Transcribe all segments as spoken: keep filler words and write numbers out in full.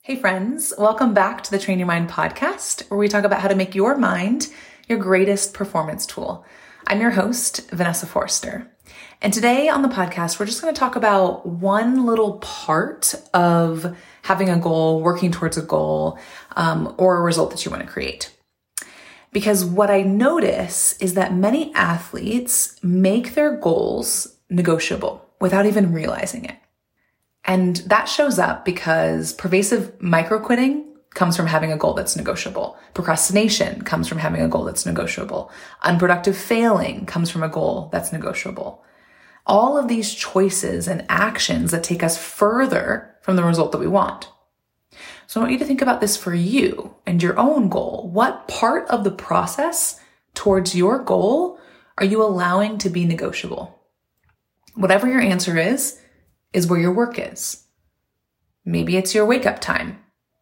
Hey friends, welcome back to the Train Your Mind podcast, where we talk about how to make your mind your greatest performance tool. I'm your host, Vanessa Forster. And today on the podcast, we're just going to talk about one little part of having a goal, working towards a goal, um, or a result that you want to create. Because what I notice is that many athletes make their goals negotiable without even realizing it. And that shows up because pervasive micro-quitting comes from having a goal that's negotiable. Procrastination comes from having a goal that's negotiable. Unproductive failing comes from a goal that's negotiable. All of these choices and actions that take us further from the result that we want. So I want you to think about this for you and your own goal. What part of the process towards your goal are you allowing to be negotiable? Whatever your answer is, is where your work is. Maybe it's your wake up time.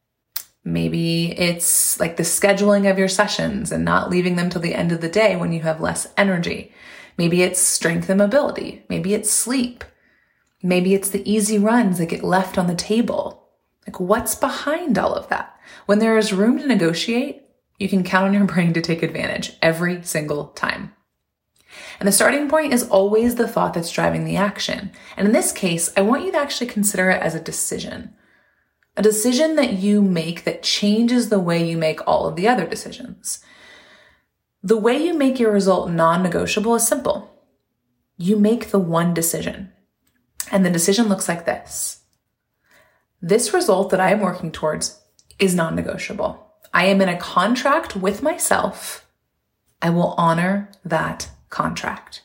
Maybe it's like the scheduling of your sessions and not leaving them till the end of the day when you have less energy. Maybe it's strength and mobility. Maybe it's sleep. Maybe it's the easy runs that get left on the table. Like, what's behind all of that? When there is room to negotiate, you can count on your brain to take advantage every single time. And the starting point is always the thought that's driving the action. And in this case, I want you to actually consider it as a decision. A decision that you make that changes the way you make all of the other decisions. The way you make your result non-negotiable is simple. You make the one decision. And the decision looks like this. This result that I am working towards is non-negotiable. I am in a contract with myself. I will honor that contract.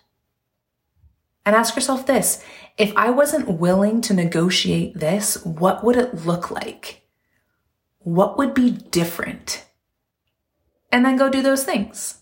And ask yourself this, if I wasn't willing to negotiate this, what would it look like? What would be different? And then go do those things.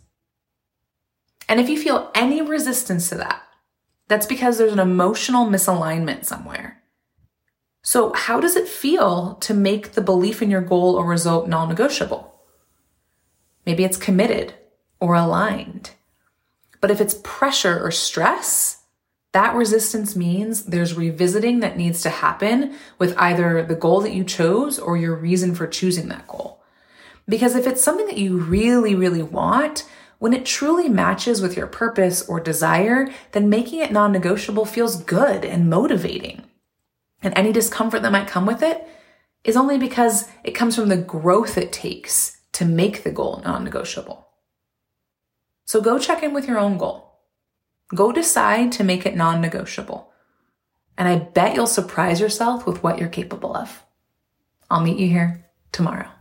And if you feel any resistance to that, that's because there's an emotional misalignment somewhere. So how does it feel to make the belief in your goal or result non-negotiable? Maybe it's committed or aligned. But if it's pressure or stress, that resistance means there's revisiting that needs to happen with either the goal that you chose or your reason for choosing that goal. Because if it's something that you really, really want, when it truly matches with your purpose or desire, then making it non-negotiable feels good and motivating. And any discomfort that might come with it is only because it comes from the growth it takes to make the goal non-negotiable. So go check in with your own goal. Go decide to make it non-negotiable. And I bet you'll surprise yourself with what you're capable of. I'll meet you here tomorrow.